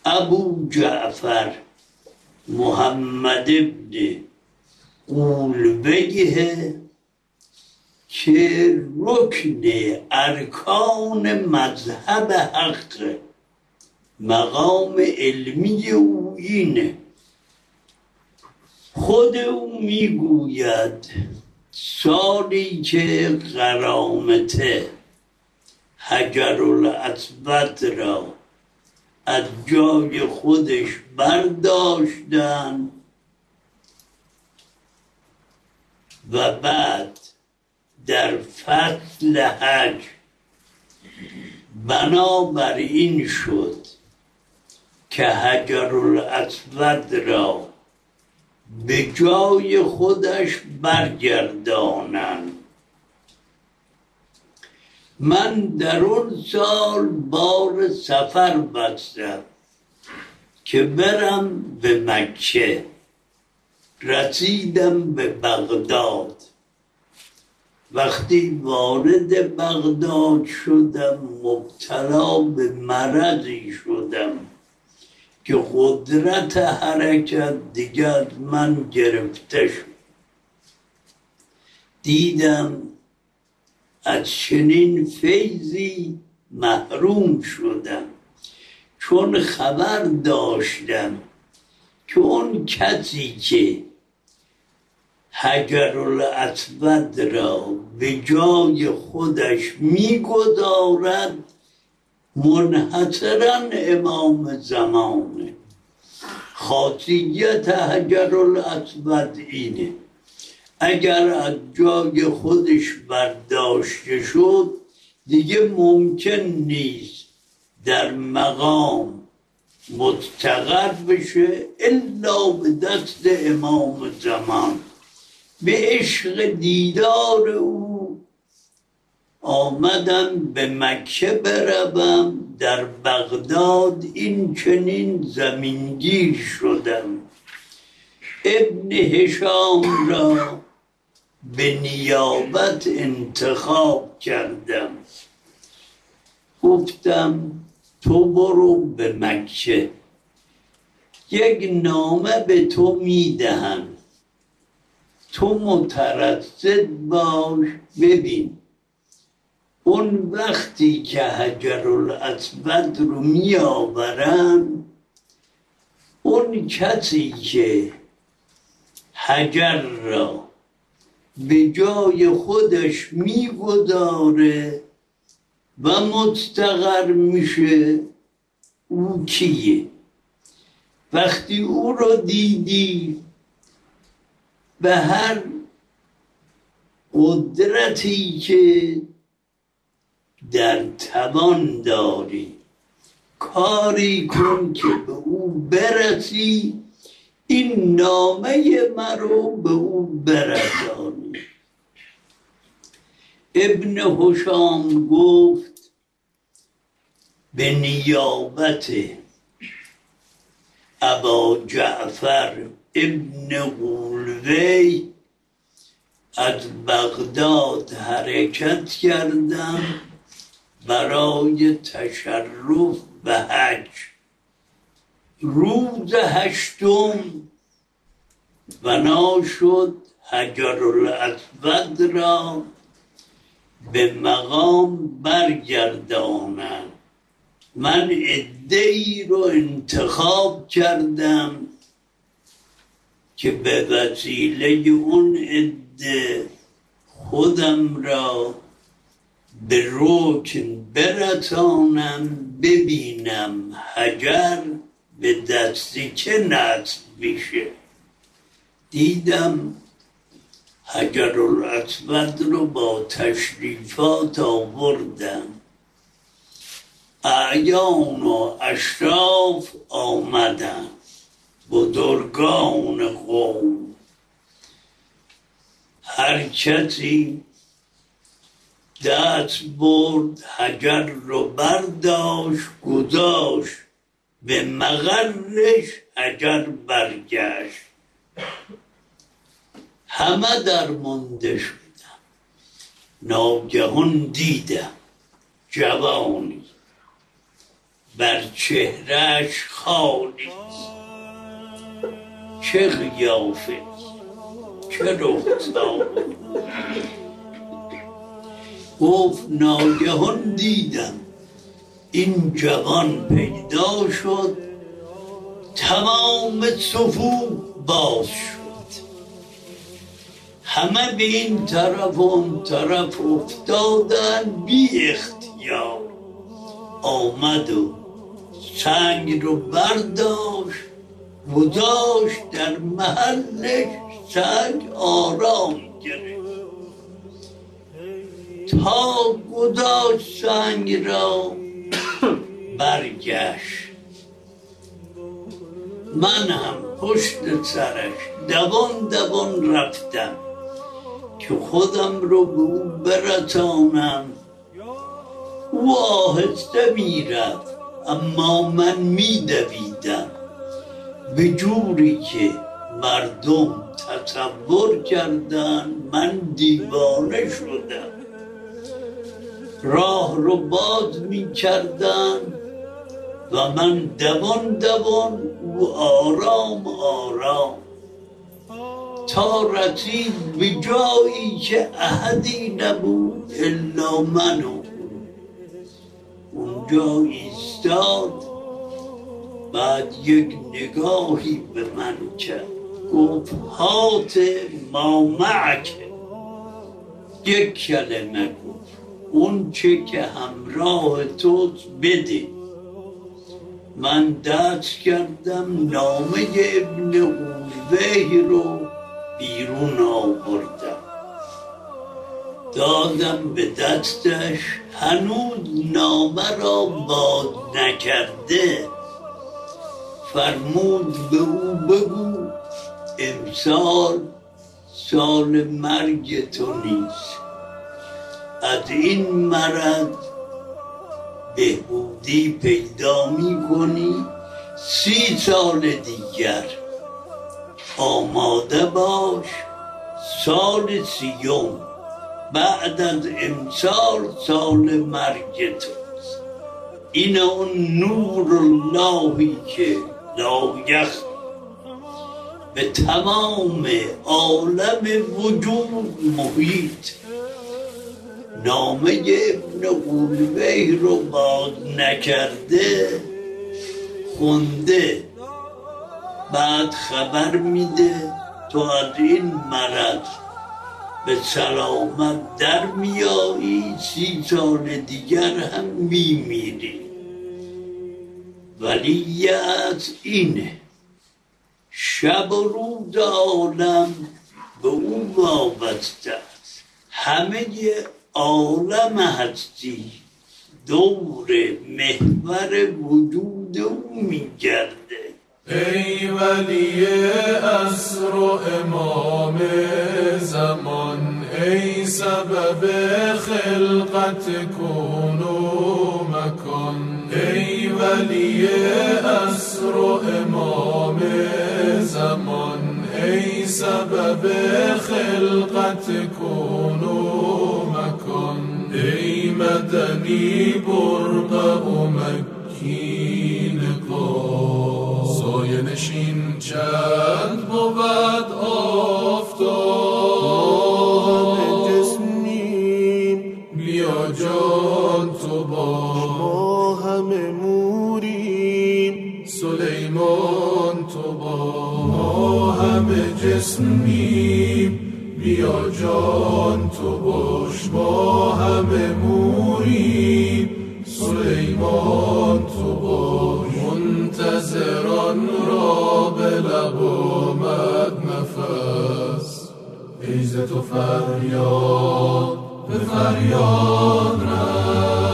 ابو جعفر محمد ابن قولبیه که رکن ارکان مذهب حق، مقام علمی او اینه. خود او میگوید سالی که قرامته حجرالاسود را از جای خودش برداشتن و بعد در فصل حج بنابر این شد که حجرالاسود را به جای خودش برگردانند. من در اون سال بار سفر بستم که برم به مکه. رسیدم به بغداد. وقتی وارد بغداد شدم مبتلا به مرضی شدم که قدرت حرکت دیگر از من گرفته شد. دیدم از چنین فیضی محروم شدم، چون خبر داشتم که اون کسی که حجرالاسود را به جای خودش میگذارد منحصراً امام زمانه. خاصیت حجرالاسود اینه اگر از جای خودش برداشته شد دیگه ممکن نیست در مقام مستقر بشه الا به دست امام زمان. به عشق دیدار او آمدم به مکه بروم. در بغداد این چنین زمینگیر شدم. ابن هشام را به نیابت انتخاب کردم. گفتم تو برو به مکه، یک نامه به تو میدهم، تو مترصد باش. ببین اون وقتی که حجرالاسود رو می آورن، اون کسی که حجر را به جای خودش می گذاره و مستقر میشه او کیه؟ وقتی او رو دیدی به هر قدرتی که در توان داری کاری کن که به او برسی، این نامه مرا به او برسانی. ابن هشام گفت به نیابت ابا جعفر ابن قولوی از بغداد حرکت کردم برای تشرف به حج. روز 8 بنا شد حجرالاسود را به مقام برگردانند. من عده‌ای رو انتخاب کردم که به وسیله اون عده خودم را به رکن برسانم، ببینم حجر به دستی که نصب میشه. دیدم حجرالاسود رو با تشریفات آوردم. اعیان و اشراف آمدن، بزرگان قوم. هر کسی دست برد حجر رو برداشت گذاشت، به مقرش حجر برگشت. همه در مانده شدن. ناگهان دیدم جوانی بر چهرهش خالیست. چه قیافه، چه رخسار. گفت ناگهان دیدم این جوان پیدا شد، تمام صفوف باز شد، همه به این طرف و اون طرف افتادن. بی اختیار آمد و سنگ رو برداشت گذاشت در محلش. سنگ آرام گرفت تا گذاشت سنگ را برگشت. من هم پشت سرش دوان دوان رفتم که خودم رو به او برسانم. او آهسته میرفت اما من میدویدم به جوری که مردم تصور کردن من دیوانه شدم. راه رو باز میکردن و من دوان دوان و آرام آرام تا رسید به جایی که احدی نبود الا من و او. اونجا ایستاد، بعد یک نگاهی به من کرد، گفت هات ما معک. یک کلمه گفت اون چه که همراه توست بده. من دست کردم نامه ابن قولویه رو بیرون آوردم، دادم به دستش. هنوز نامه را باز نکرده. فرمود به او بگو امسال سال مرگ تو نیست، از این مرض بهبودی پیدا می کنی. 30 سال دیگر آماده باش، سال 30 بعد از امسال سال مرگ توست. این اون نور اللهی که لایخ به تمام عالم وجود محیط. نامه ابن قولویه رو باز نکرده، خونده، بعد خبر میده تو از این مرض به سلامت در میایی، 30 سال دیگر هم میمیری. ولی از اینه شب و روز عالم به او وابسته است. همه عالم هستی دور محور وجود او میگرده. ای ولی عصر و امام زمان، ای سبب خلقت کون و مکان. ای ولی عصر و امام زمان، ای سبب خلقت کون و مکان. ای مدنی برق و مکین قا، سایه نشین چند بود آفتاب. جسمیم بیا جان تو با ما همه موریم. سلیمان تو با ما همه جسمیم بیا جان تو باش، ما همه موریم. سلیمان تو باش، منتظران را به لب آمد نفس. ای ز تو فریاد به فریاد رس.